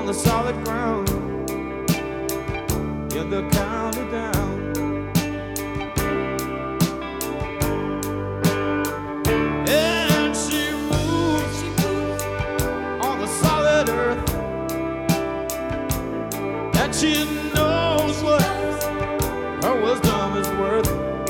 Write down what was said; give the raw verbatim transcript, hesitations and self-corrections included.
the solid ground in the county down. And she moves, she moves on the solid earth that she